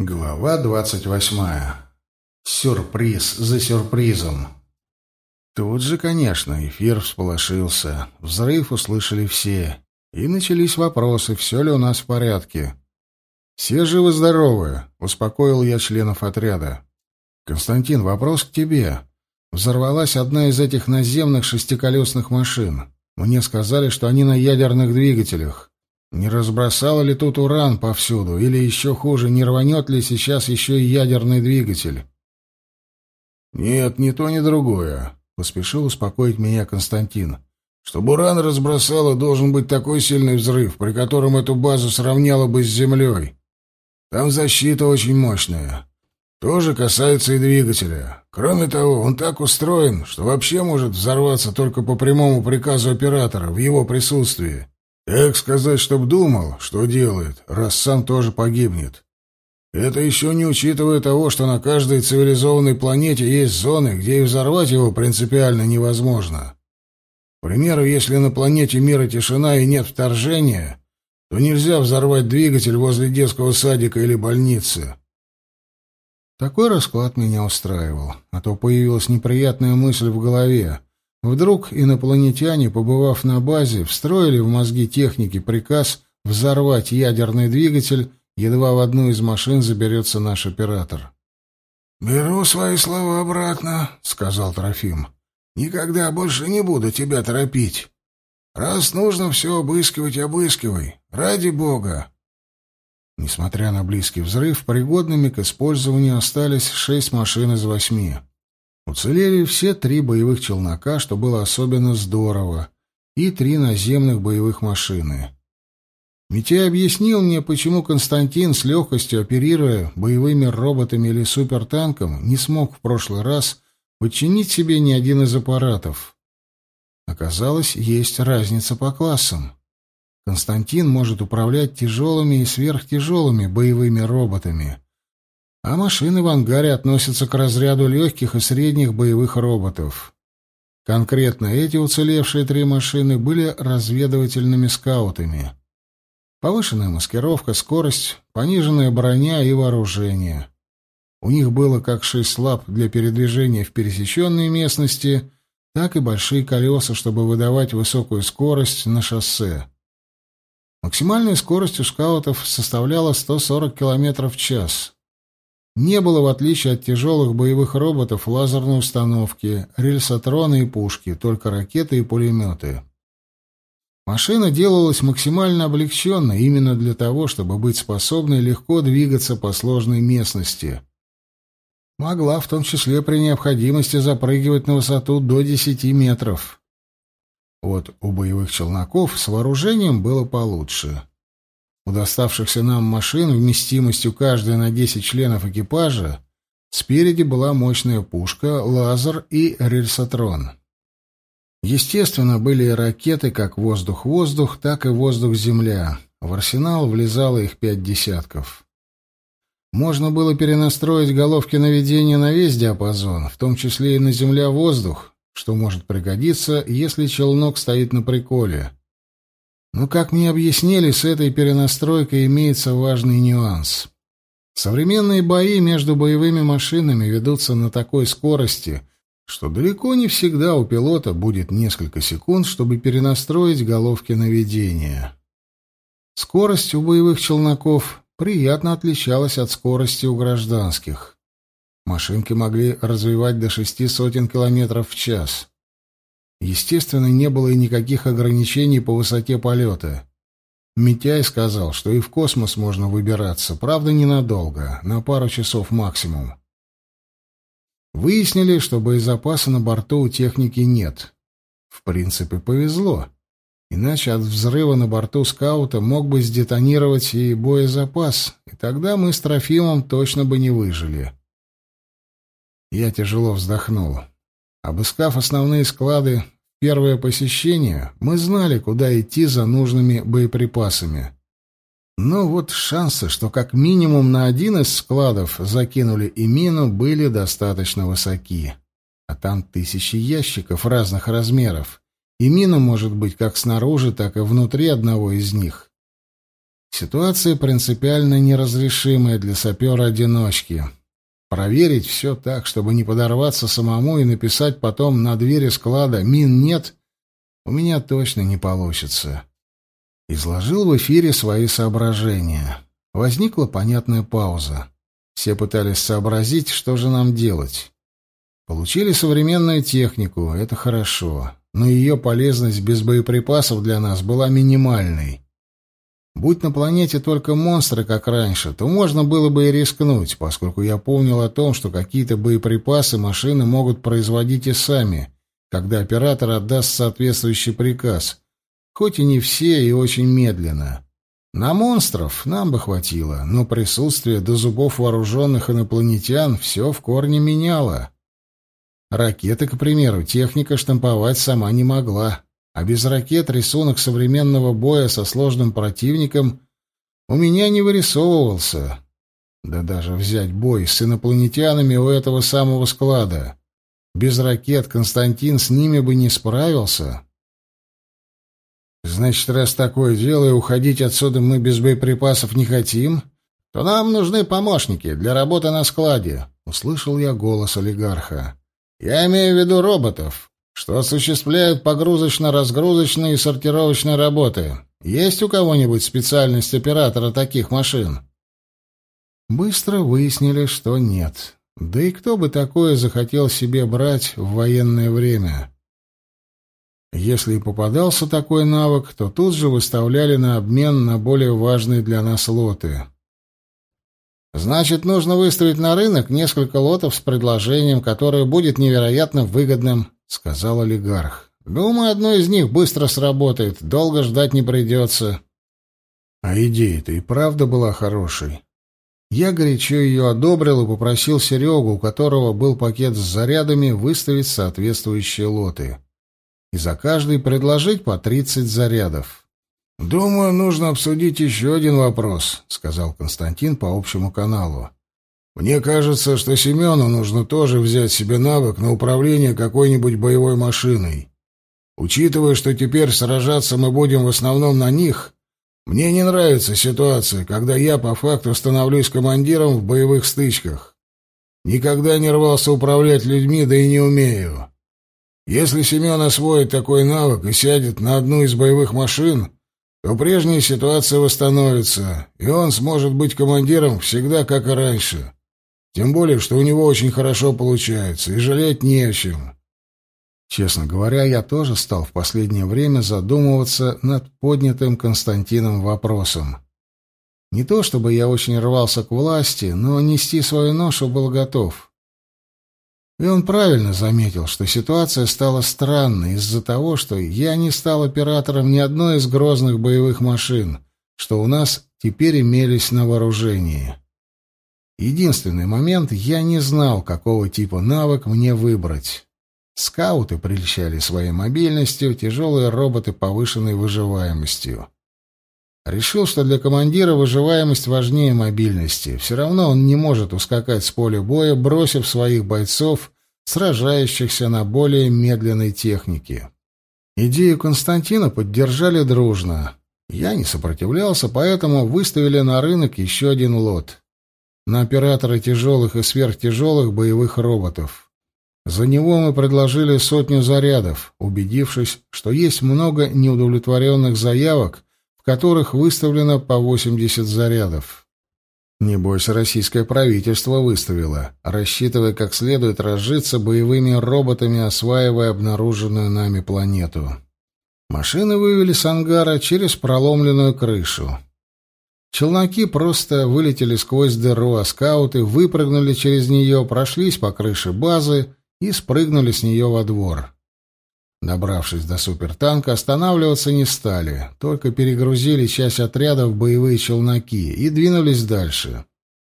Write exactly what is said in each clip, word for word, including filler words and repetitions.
Глава двадцать восьмая. Сюрприз за сюрпризом. Тут же, конечно, эфир всполошился. Взрыв услышали все. И начались вопросы, все ли у нас в порядке. «Все живы-здоровы», — успокоил я членов отряда. «Константин, вопрос к тебе. Взорвалась одна из этих наземных шестиколесных машин. Мне сказали, что они на ядерных двигателях. Не разбросало ли тут уран повсюду, или еще хуже, не рванет ли сейчас еще и ядерный двигатель?» «Нет, ни то, ни другое», — поспешил успокоить меня Константин. «Чтобы уран разбросало, должен быть такой сильный взрыв, при котором эту базу сравняло бы с землей. Там защита очень мощная. Тоже касается и двигателя. Кроме того, он так устроен, что вообще может взорваться только по прямому приказу оператора в его присутствии. Так сказать, чтоб думал, что делает, раз сам тоже погибнет. Это еще не учитывая того, что на каждой цивилизованной планете есть зоны, где и взорвать его принципиально невозможно. К примеру, если на планете мира тишина и нет вторжения, то нельзя взорвать двигатель возле детского садика или больницы». Такой расклад меня устраивал, а то появилась неприятная мысль в голове. Вдруг инопланетяне, побывав на базе, встроили в мозги техники приказ взорвать ядерный двигатель, едва в одну из машин заберется наш оператор. «Беру свои слова обратно», — сказал Трофим. «Никогда больше не буду тебя торопить. Раз нужно все обыскивать, обыскивай. Ради бога». Несмотря на близкий взрыв, пригодными к использованию остались шесть машин из восьми. Уцелели все три боевых челнока, что было особенно здорово, и три наземных боевых машины. Митяй объяснил мне, почему Константин, с легкостью оперируя боевыми роботами или супертанком, не смог в прошлый раз подчинить себе ни один из аппаратов. Оказалось, есть разница по классам. Константин может управлять тяжелыми и сверхтяжелыми боевыми роботами, а машины в ангаре относятся к разряду легких и средних боевых роботов. Конкретно эти уцелевшие три машины были разведывательными скаутами. Повышенная маскировка, скорость, пониженная броня и вооружение. У них было как шесть лап для передвижения в пересеченной местности, так и большие колеса, чтобы выдавать высокую скорость на шоссе. Максимальная скорость у скаутов составляла сто сорок километров в час. Не было, в отличие от тяжелых боевых роботов, лазерной установки, рельсотрона и пушки, только ракеты и пулеметы. Машина делалась максимально облегченной именно для того, чтобы быть способной легко двигаться по сложной местности. Могла в том числе при необходимости запрыгивать на высоту до десяти метров. Вот у боевых челноков с вооружением было получше. У доставшихся нам машин вместимостью каждая на десять членов экипажа спереди была мощная пушка, лазер и рельсотрон. Естественно, были и ракеты как воздух-воздух, так и воздух-земля. В арсенал влезало их пять десятков. Можно было перенастроить головки наведения на весь диапазон, в том числе и на земля-воздух, что может пригодиться, если челнок стоит на приколе. Но, как мне объяснили, с этой перенастройкой имеется важный нюанс. Современные бои между боевыми машинами ведутся на такой скорости, что далеко не всегда у пилота будет несколько секунд, чтобы перенастроить головки наведения. Скорость у боевых челноков приятно отличалась от скорости у гражданских. Машинки могли развивать до шести сотен километров в час. Естественно, не было и никаких ограничений по высоте полета. Митяй сказал, что и в космос можно выбираться, правда, ненадолго, на пару часов максимум. Выяснили, что боезапаса на борту у техники нет. В принципе, повезло. Иначе от взрыва на борту скаута мог бы сдетонировать и боезапас, и тогда мы с Трофимом точно бы не выжили. Я тяжело вздохнул. Обыскав основные склады в первое посещение, мы знали, куда идти за нужными боеприпасами. Но вот шансы, что как минимум на один из складов закинули и мину, были достаточно высоки. А там тысячи ящиков разных размеров, и мина может быть как снаружи, так и внутри одного из них. Ситуация принципиально неразрешимая для сапера-одиночки. Проверить все так, чтобы не подорваться самому и написать потом на двери склада «Мин нет», у меня точно не получится. Изложил в эфире свои соображения. Возникла понятная пауза. Все пытались сообразить, что же нам делать. Получили современную технику, это хорошо, но ее полезность без боеприпасов для нас была минимальной. Будь на планете только монстры, как раньше, то можно было бы и рискнуть, поскольку я помнил о том, что какие-то боеприпасы машины могут производить и сами, когда оператор отдаст соответствующий приказ, хоть и не все и очень медленно. На монстров нам бы хватило, но присутствие до зубов вооруженных инопланетян все в корне меняло. Ракеты, к примеру, техника штамповать сама не могла. А без ракет рисунок современного боя со сложным противником у меня не вырисовывался. Да даже взять бой с инопланетянами у этого самого склада. Без ракет Константин с ними бы не справился. Значит, раз такое дело, и уходить отсюда мы без боеприпасов не хотим, то нам нужны помощники для работы на складе, — услышал я голос олигарха. Я имею в виду роботов, что осуществляют погрузочно-разгрузочные и сортировочные работы. Есть у кого-нибудь специальность оператора таких машин? Быстро выяснили, что нет. Да и кто бы такое захотел себе брать в военное время? Если и попадался такой навык, то тут же выставляли на обмен на более важные для нас лоты. Значит, нужно выставить на рынок несколько лотов с предложением, которое будет невероятно выгодным, — сказал олигарх. «Думаю, одно из них быстро сработает, долго ждать не придется». А идея-то и правда была хорошей. Я горячо ее одобрил и попросил Серегу, у которого был пакет с зарядами, выставить соответствующие лоты. И за каждый предложить по тридцать зарядов. «Думаю, нужно обсудить еще один вопрос», — сказал Константин по общему каналу. «Мне кажется, что Семену нужно тоже взять себе навык на управление какой-нибудь боевой машиной. Учитывая, что теперь сражаться мы будем в основном на них, мне не нравится ситуация, когда я по факту становлюсь командиром в боевых стычках. Никогда не рвался управлять людьми, да и не умею. Если Семен освоит такой навык и сядет на одну из боевых машин, то прежняя ситуация восстановится, и он сможет быть командиром всегда, как и раньше. Тем более, что у него очень хорошо получается, и жалеть не о чем». Честно говоря, я тоже стал в последнее время задумываться над поднятым Константином вопросом. Не то чтобы я очень рвался к власти, но нести свою ношу был готов. И он правильно заметил, что ситуация стала странной из-за того, что я не стал оператором ни одной из грозных боевых машин, что у нас теперь имелись на вооружении. Единственный момент — я не знал, какого типа навык мне выбрать. Скауты прельщали своей мобильностью, тяжелые роботы — повышенной выживаемостью. Решил, что для командира выживаемость важнее мобильности. Все равно он не может ускакать с поля боя, бросив своих бойцов, сражающихся на более медленной технике. Идею Константина поддержали дружно. Я не сопротивлялся, поэтому выставили на рынок еще один лот. На оператора тяжелых и сверхтяжелых боевых роботов. За него мы предложили сотню зарядов, убедившись, что есть много неудовлетворенных заявок, в которых выставлено по восемьдесят зарядов. Небось, российское правительство выставило, рассчитывая как следует разжиться боевыми роботами, осваивая обнаруженную нами планету. Машины вывели с ангара через проломленную крышу. Челноки просто вылетели сквозь дыру, а скауты выпрыгнули через нее, прошлись по крыше базы и спрыгнули с нее во двор. Добравшись до супертанка, останавливаться не стали, только перегрузили часть отряда в боевые челноки и двинулись дальше.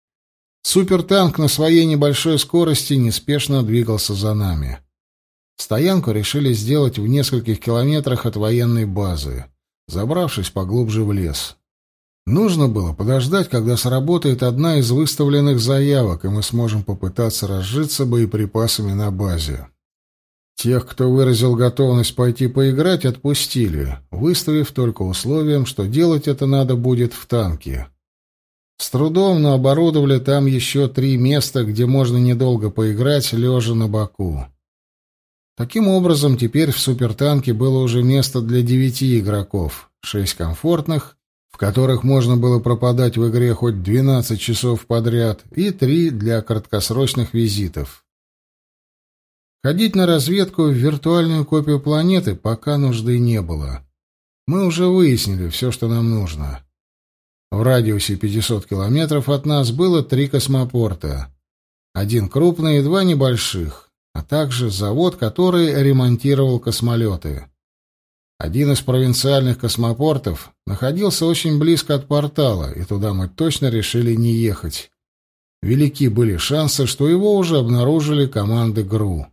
Супертанк на своей небольшой скорости неспешно двигался за нами. Стоянку решили сделать в нескольких километрах от военной базы, забравшись поглубже в лес. Нужно было подождать, когда сработает одна из выставленных заявок, и мы сможем попытаться разжиться боеприпасами на базе. Тех, кто выразил готовность пойти поиграть, отпустили, выставив только условием, что делать это надо будет в танке. С трудом, но оборудовали там еще три места, где можно недолго поиграть, лежа на боку. Таким образом, теперь в супертанке было уже место для девяти игроков, шесть комфортных, в которых можно было пропадать в игре хоть двенадцать часов подряд, и три для краткосрочных визитов. Ходить на разведку в виртуальную копию планеты пока нужды не было. Мы уже выяснили все, что нам нужно. В радиусе пятисот километров от нас было три космопорта. Один крупный и два небольших, а также завод, который ремонтировал космолеты. Один из провинциальных космопортов находился очень близко от портала, и туда мы точно решили не ехать. Велики были шансы, что его уже обнаружили команды ГРУ.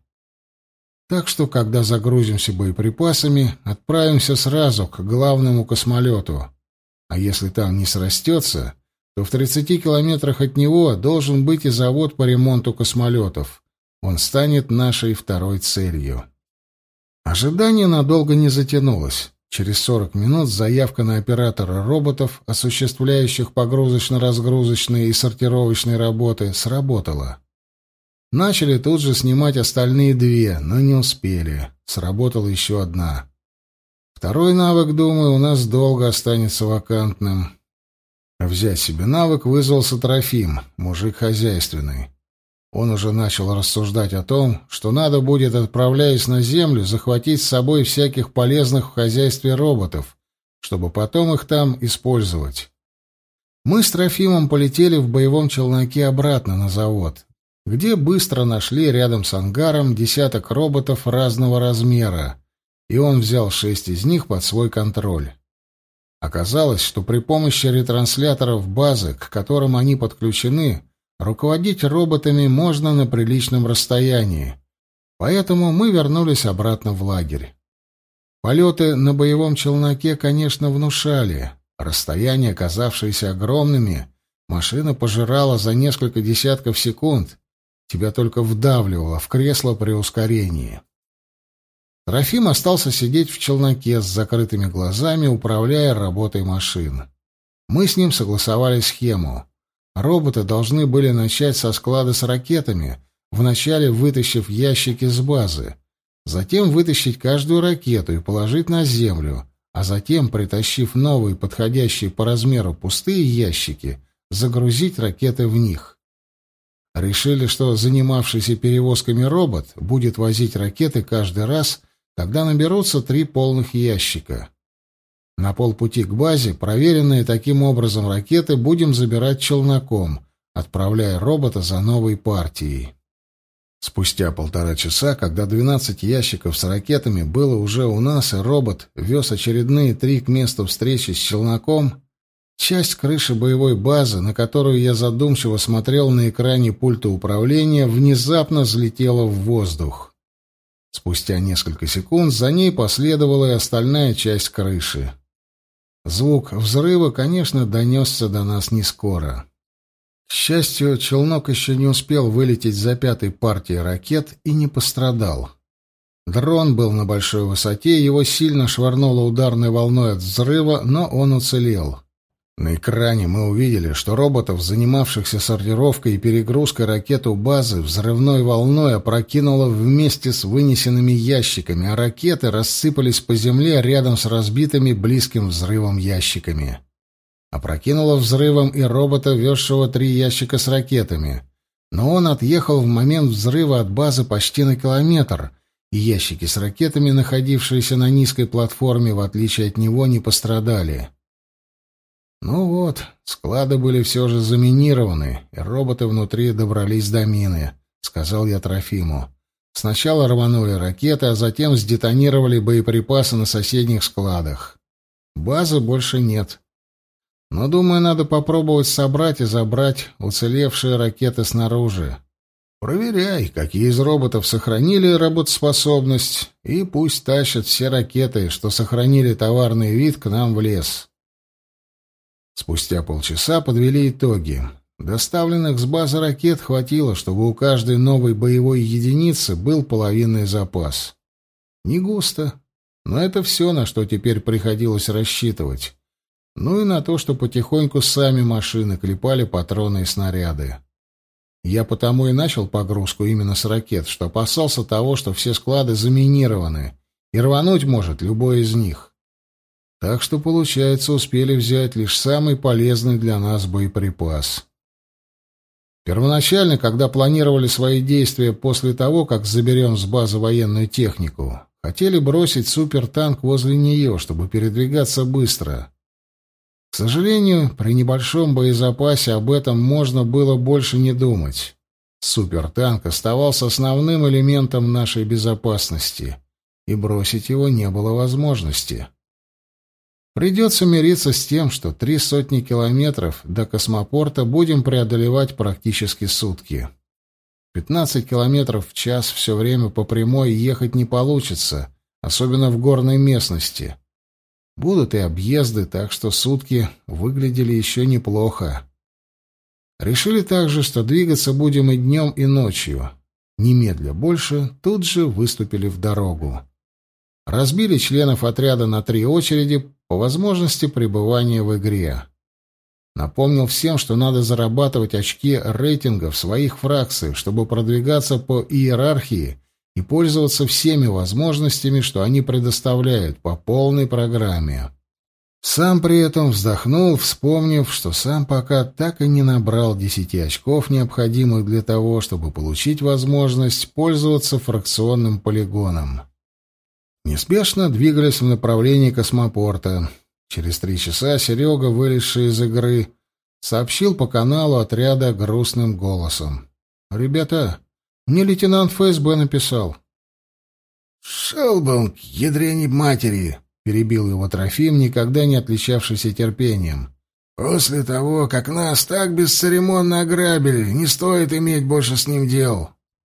Так что, когда загрузимся боеприпасами, отправимся сразу к главному космолету. А если там не срастется, то в тридцати километрах от него должен быть и завод по ремонту космолетов. Он станет нашей второй целью. Ожидание надолго не затянулось. Через сорок минут заявка на оператора роботов, осуществляющих погрузочно-разгрузочные и сортировочные работы, сработала. Начали тут же снимать остальные две, но не успели. Сработала еще одна. Второй навык, думаю, у нас долго останется вакантным. Взять себе навык вызвался Трофим, мужик хозяйственный. Он уже начал рассуждать о том, что надо будет, отправляясь на Землю, захватить с собой всяких полезных в хозяйстве роботов, чтобы потом их там использовать. Мы с Трофимом полетели в боевом челноке обратно на завод, где быстро нашли рядом с ангаром десяток роботов разного размера, и он взял шесть из них под свой контроль. Оказалось, что при помощи ретрансляторов базы, к которым они подключены, руководить роботами можно на приличном расстоянии, поэтому мы вернулись обратно в лагерь. Полеты на боевом челноке, конечно, внушали. Расстояния, казавшиеся огромными, машина пожирала за несколько десятков секунд, тебя только вдавливало в кресло при ускорении. Трофим остался сидеть в челноке с закрытыми глазами, управляя работой машин. Мы с ним согласовали схему. Роботы должны были начать со склада с ракетами, вначале вытащив ящики с базы, затем вытащить каждую ракету и положить на землю, а затем, притащив новые, подходящие по размеру пустые ящики, загрузить ракеты в них. Решили, что занимавшийся перевозками робот будет возить ракеты каждый раз, когда наберутся три полных ящика. На полпути к базе проверенные таким образом ракеты будем забирать челноком, отправляя робота за новой партией. Спустя полтора часа, когда двенадцать ящиков с ракетами было уже у нас, и робот вез очередные три к месту встречи с челноком, часть крыши боевой базы, на которую я задумчиво смотрел на экране пульта управления, внезапно взлетела в воздух. Спустя несколько секунд за ней последовала и остальная часть крыши. Звук взрыва, конечно, донесся до нас не скоро. К счастью, челнок еще не успел вылететь за пятой партией ракет и не пострадал. Дрон был на большой высоте, его сильно швырнуло ударной волной от взрыва, но он уцелел. На экране мы увидели, что роботов, занимавшихся сортировкой и перегрузкой ракет у базы, взрывной волной опрокинуло вместе с вынесенными ящиками, а ракеты рассыпались по земле рядом с разбитыми близким взрывом ящиками. Опрокинуло взрывом и робота, везшего три ящика с ракетами. Но он отъехал в момент взрыва от базы почти на километр, и ящики с ракетами, находившиеся на низкой платформе, в отличие от него, не пострадали. Ну вот, склады были все же заминированы, и роботы внутри добрались до мины, — сказал я Трофиму. Сначала рванули ракеты, а затем сдетонировали боеприпасы на соседних складах. Базы больше нет. Но, думаю, надо попробовать собрать и забрать уцелевшие ракеты снаружи. Проверяй, какие из роботов сохранили работоспособность, и пусть тащат все ракеты, что сохранили товарный вид, к нам в лес. Спустя полчаса подвели итоги. Доставленных с базы ракет хватило, чтобы у каждой новой боевой единицы был половинный запас. Не густо, но это все, на что теперь приходилось рассчитывать. Ну и на то, что потихоньку сами машины клепали патроны и снаряды. Я потому и начал погрузку именно с ракет, что опасался того, что все склады заминированы, и рвануть может любой из них. Так что, получается, успели взять лишь самый полезный для нас боеприпас. Первоначально, когда планировали свои действия после того, как заберем с базы военную технику, хотели бросить супертанк возле нее, чтобы передвигаться быстро. К сожалению, при небольшом боезапасе об этом можно было больше не думать. Супертанк оставался основным элементом нашей безопасности, и бросить его не было возможности. Придется мириться с тем, что три сотни километров до космопорта будем преодолевать практически сутки. пятнадцать километров в час все время по прямой ехать не получится, особенно в горной местности. Будут и объезды, так что сутки выглядели еще неплохо. Решили также, что двигаться будем и днем, и ночью. Немедля больше, тут же выступили в дорогу. Разбили членов отряда на три очереди, по возможности пребывания в игре. Напомнил всем, что надо зарабатывать очки рейтинга в своих фракциях, чтобы продвигаться по иерархии и пользоваться всеми возможностями, что они предоставляют, по полной программе. Сам при этом вздохнул, вспомнив, что сам пока так и не набрал десяти очков, необходимых для того, чтобы получить возможность пользоваться фракционным полигоном. Неспешно двигались в направлении космопорта. Через три часа Серега, вылезший из игры, сообщил по каналу отряда грустным голосом: «Ребята, мне лейтенант эф эс бэ написал». «Шел бы он к ядрене матери», — перебил его Трофим, никогда не отличавшийся терпением. «После того, как нас так бесцеремонно ограбили, не стоит иметь больше с ним дел».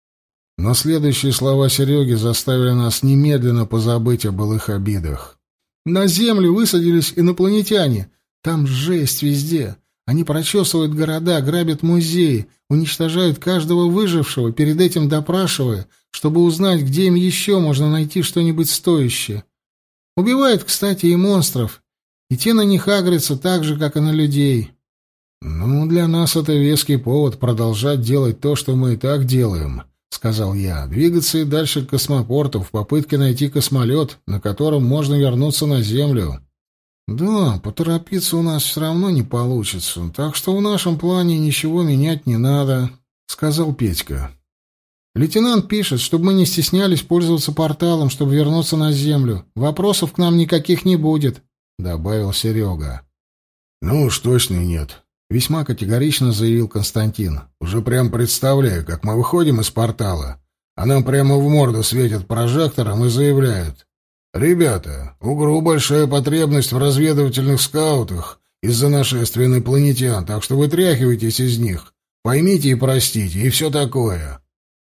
Но следующие слова Сереги заставили нас немедленно позабыть о былых обидах. «На Землю высадились инопланетяне. Там жесть везде. Они прочесывают города, грабят музеи, уничтожают каждого выжившего, перед этим допрашивая, чтобы узнать, где им еще можно найти что-нибудь стоящее. Убивают, кстати, и монстров, и те на них агрятся так же, как и на людей. Ну, для нас это веский повод продолжать делать то, что мы и так делаем», — сказал я, — «двигаться и дальше к космопорту в попытке найти космолет, на котором можно вернуться на Землю». «Да, поторопиться у нас все равно не получится, так что в нашем плане ничего менять не надо», — сказал Петька. «Лейтенант пишет, чтобы мы не стеснялись пользоваться порталом, чтобы вернуться на Землю. Вопросов к нам никаких не будет», — добавил Серега. «Ну уж точно нет», — весьма категорично заявил Константин. «Уже прям представляю, как мы выходим из портала, а нам прямо в морду светят прожектором и заявляют: «Ребята, у ГРУ большая потребность в разведывательных скаутах из-за нашествия инопланетян, так что вытряхивайтесь из них, поймите и простите, и все такое».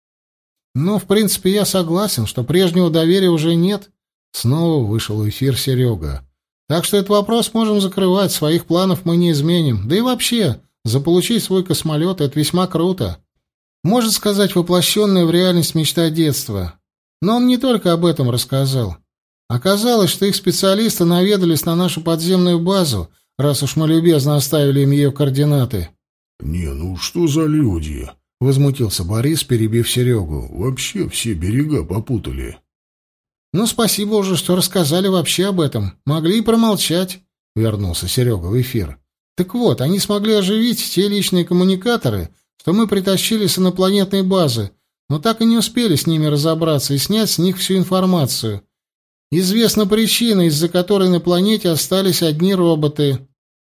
«Ну, в принципе, я согласен, что прежнего доверия уже нет», — снова вышел в эфир Серега. «Так что этот вопрос можем закрывать, своих планов мы не изменим. Да и вообще, заполучить свой космолет — это весьма круто. Может сказать, воплощенная в реальность мечта детства. Но он не только об этом рассказал. Оказалось, что их специалисты наведались на нашу подземную базу, раз уж мы любезно оставили им ее координаты». «Не, ну что за люди?» — возмутился Борис, перебив Серегу. «Вообще все берега попутали». «Ну, спасибо уже, что рассказали вообще об этом. Могли и промолчать», — вернулся Серега в эфир. «Так вот, они смогли оживить те личные коммуникаторы, что мы притащили с инопланетной базы, но так и не успели с ними разобраться и снять с них всю информацию. Известна причина, из-за которой на планете остались одни роботы».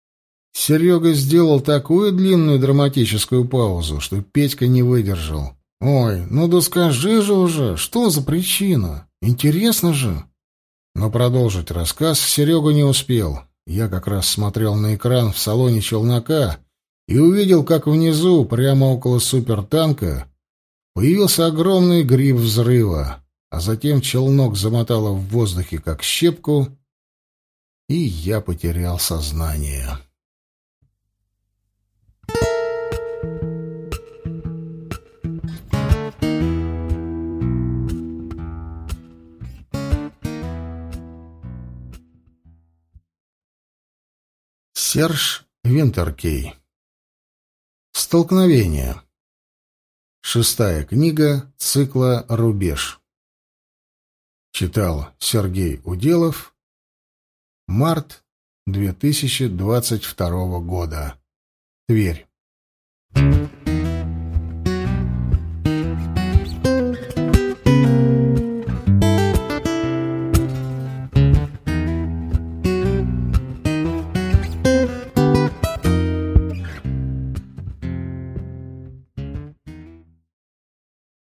Серега сделал такую длинную драматическую паузу, что Петька не выдержал. «Ой, ну да скажи же уже, что за причина? Интересно же». Но продолжить рассказ Серега не успел. Я как раз смотрел на экран в салоне челнока и увидел, как внизу, прямо около супертанка, появился огромный гриб взрыва, а затем челнок замотало в воздухе, как щепку, и я потерял сознание. Серж Винтеркей. Столкновение. Шестая книга цикла «Рубеж». Читал Сергей Уделов. Март две тысячи двадцать второго года. Тверь.